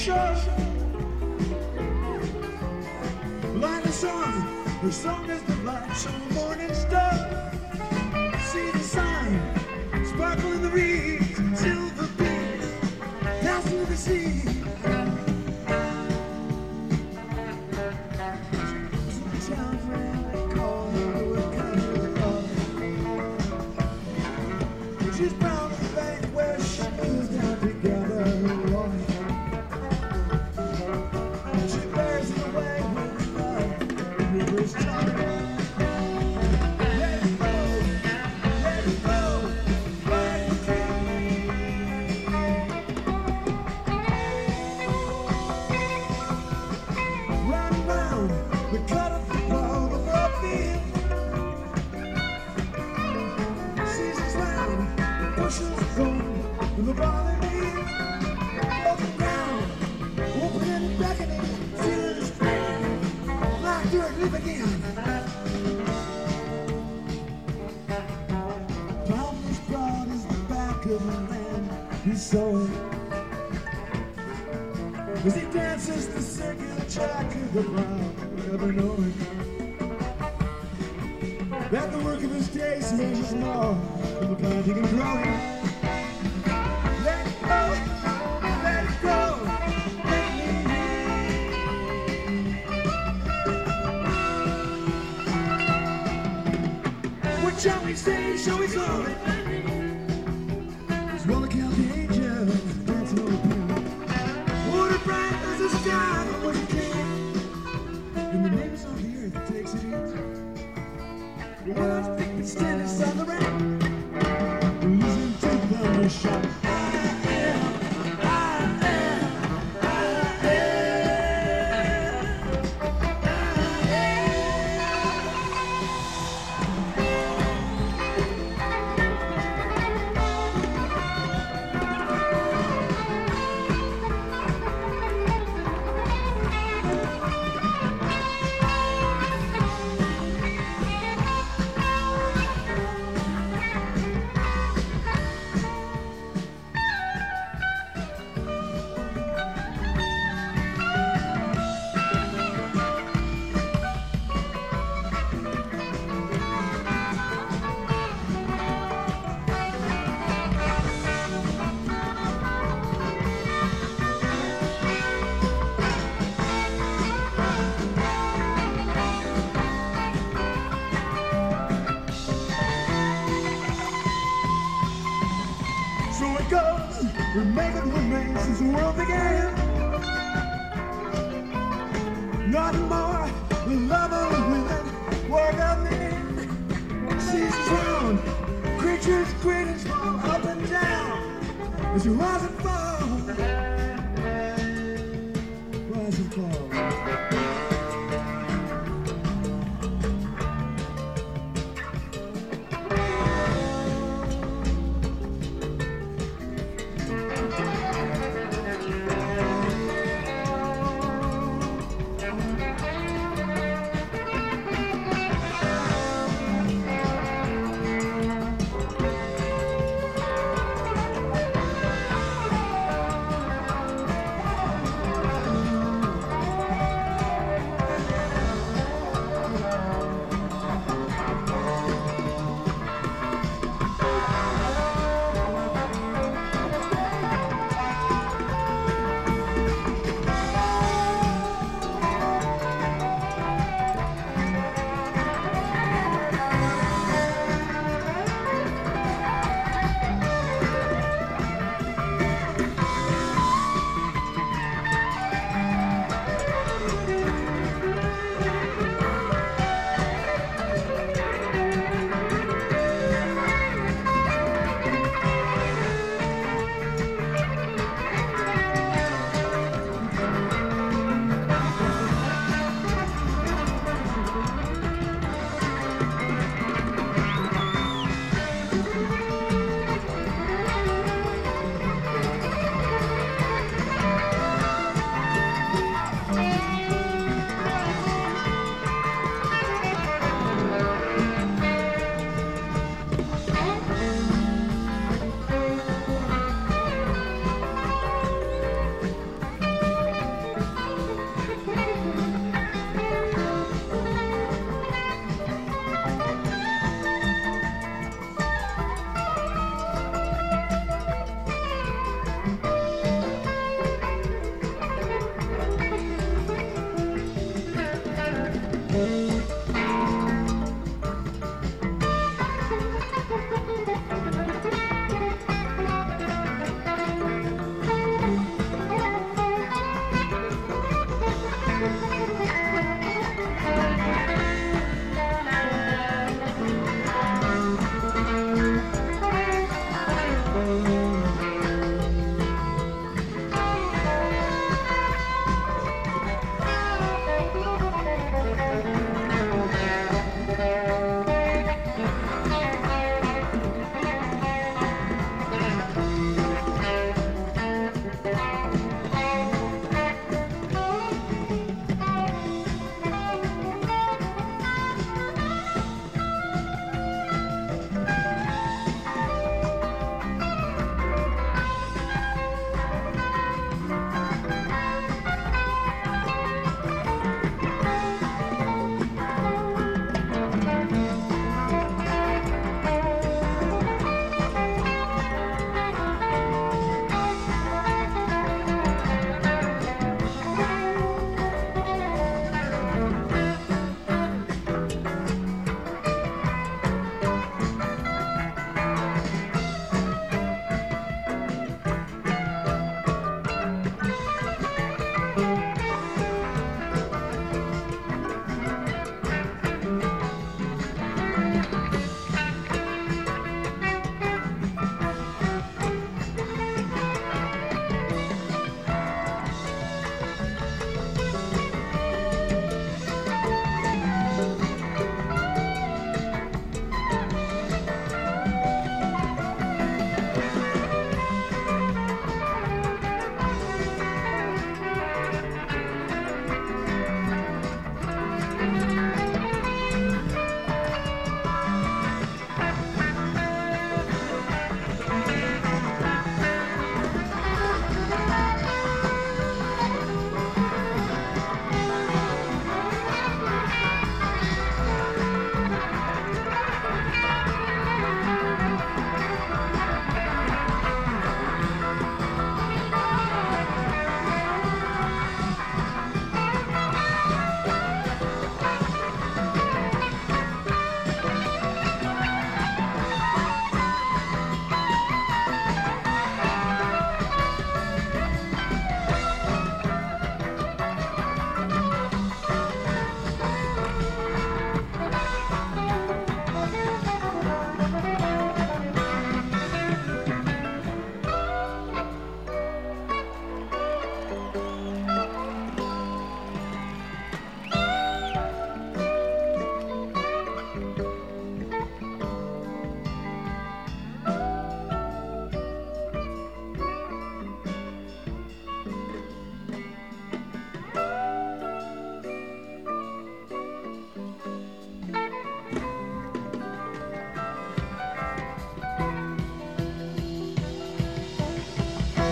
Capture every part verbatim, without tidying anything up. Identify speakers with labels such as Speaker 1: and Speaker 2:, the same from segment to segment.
Speaker 1: shore. Light a song, her song is the light on the morning star. See the sign, sparkle in the reeds, silver beams, down through the sea. Town friend, they call her a kind of love. She's proud of the bank where she goes down together. She bears it away with love. The river's tired. Let it go, let it go, let it go. Round and round, we cut up the wall of our field. Seasons round, the bushes grown, and the barley meal. Open ground, open and beckoning, feel the spring. Like dirt, live again. Boundless broad is the back of the land he's sowing. As he dances the circular track of the ground, never knowing that the work of his days measures more than the planting and growing. Let it go, let it go, let me be. What shall we say, shall we call it? It's well account the angels dancing on the piano. Water bright as the sky that was a king. And the neighbors of the earth takes it easy. The world's big and steady on the rain. Listen to the shout. I am, I am, I So it goes, we make it remain since the world began. Not more, the love of women, work of men. Seasons round, creatures great and small, up and down, as you rise and fall, rise and fall.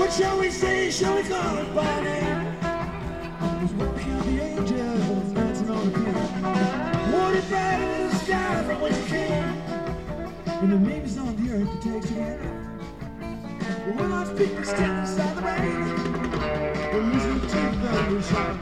Speaker 1: What shall we say? Shall we call it by name? There's walking out the angels dancing on the pier. Water bright in the sky from whence it came. And the names on the earth that takes it in. When lost people stand inside the rain, we're listening to the thunder shout.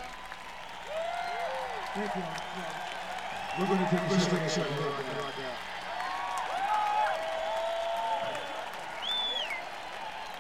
Speaker 2: Thank you. We're going to take a shot.